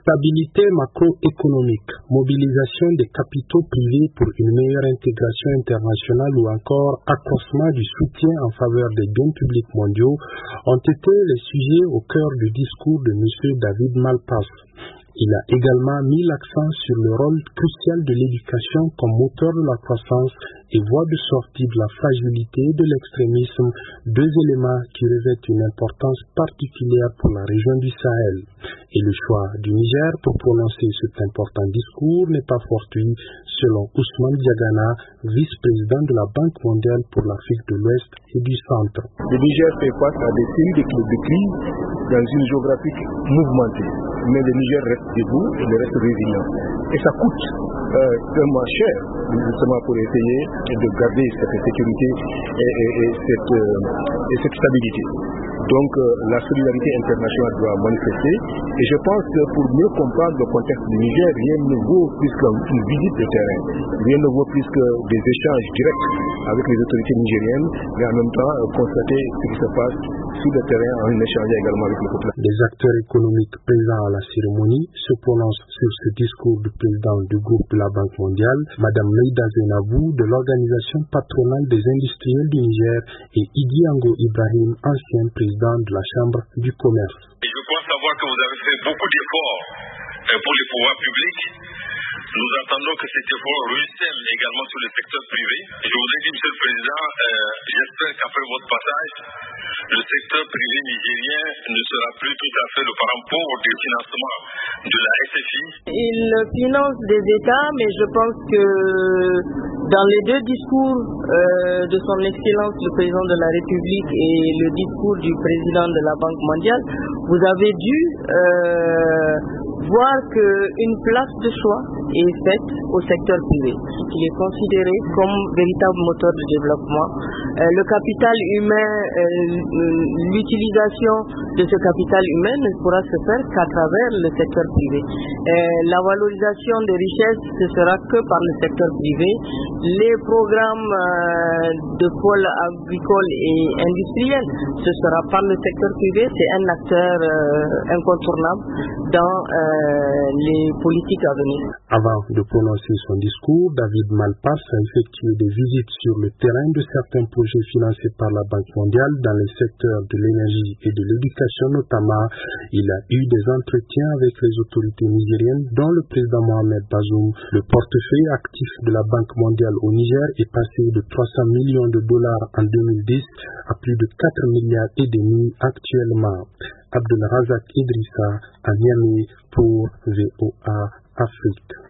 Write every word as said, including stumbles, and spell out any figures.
Stabilité macroéconomique, mobilisation des capitaux privés pour une meilleure intégration internationale ou encore accroissement du soutien en faveur des biens publics mondiaux ont été les sujets au cœur du discours de M. David Malpass. Il a également mis l'accent sur le rôle crucial de l'éducation comme moteur de la croissance et voie de sortie de la fragilité et de l'extrémisme, deux éléments qui revêtent une importance particulière pour la région du Sahel. Et le choix du Niger pour prononcer cet important discours n'est pas fortuit, selon Ousmane Diagana, vice-président de la Banque mondiale pour l'Afrique de l'Ouest et du Centre. Le Niger fait face à des séries de crises dans une géographie mouvementée, mais le Niger reste debout et il reste résilient. Et ça coûte euh, tellement cher, justement pour essayer de garder cette sécurité et, et, et, cette, euh, et cette stabilité. Donc euh, la solidarité internationale doit manifester et je pense que pour mieux comprendre le contexte du Niger, rien ne vaut plus qu'une visite de terrain, rien ne vaut plus que des échanges directs avec les autorités nigériennes, mais en même temps euh, constater ce qui se passe sur le terrain en échangeant également avec les populations. Les acteurs économiques présents à la cérémonie se prononcent sur ce discours du président du groupe de la Banque mondiale, Mme Meïda Zenabou de l'Organisation patronale des industriels du Niger et Idi Ango Ibrahim, ancien président de la Chambre du commerce. Et je crois savoir que vous avez fait beaucoup d'efforts pour les pouvoirs publics. Nous attendons que cet effort ruisselle également sur le secteur privé. Je vous ai dit, Monsieur le Président, euh, j'espère qu'après votre passage, le secteur privé nigérien ne sera plus tout à fait le parent pauvre du financement de la S F I. Il finance des États, mais je pense que dans les deux discours euh, de son Excellence le Président de la République et le discours du Président de la Banque mondiale, vous avez dû euh, voir qu'une place de choix est faite au secteur privé, qui est considéré comme véritable moteur de développement. Euh, le capital humain, euh, l'utilisation de ce capital humain ne pourra se faire qu'à travers le secteur privé. Euh, la valorisation des richesses, ce sera que par le secteur privé. Les programmes euh, de pôle agricole et industriel, ce sera par le secteur privé. C'est un acteur euh, incontournable dans euh, les politiques à venir. Avant de prononcer son discours, David Malpass a effectué des visites sur le terrain de certains projets financés par la Banque mondiale dans les secteurs de l'énergie et de l'éducation notamment. Il a eu des entretiens avec les autorités nigériennes, dont le président Mohamed Bazoum. Le portefeuille actif de la Banque mondiale au Niger est passé de trois cents millions de dollars en deux mille dix à plus de quatre milliards et demi actuellement. Abdel Razak Idrissa à Niamey pour V O A Afrique.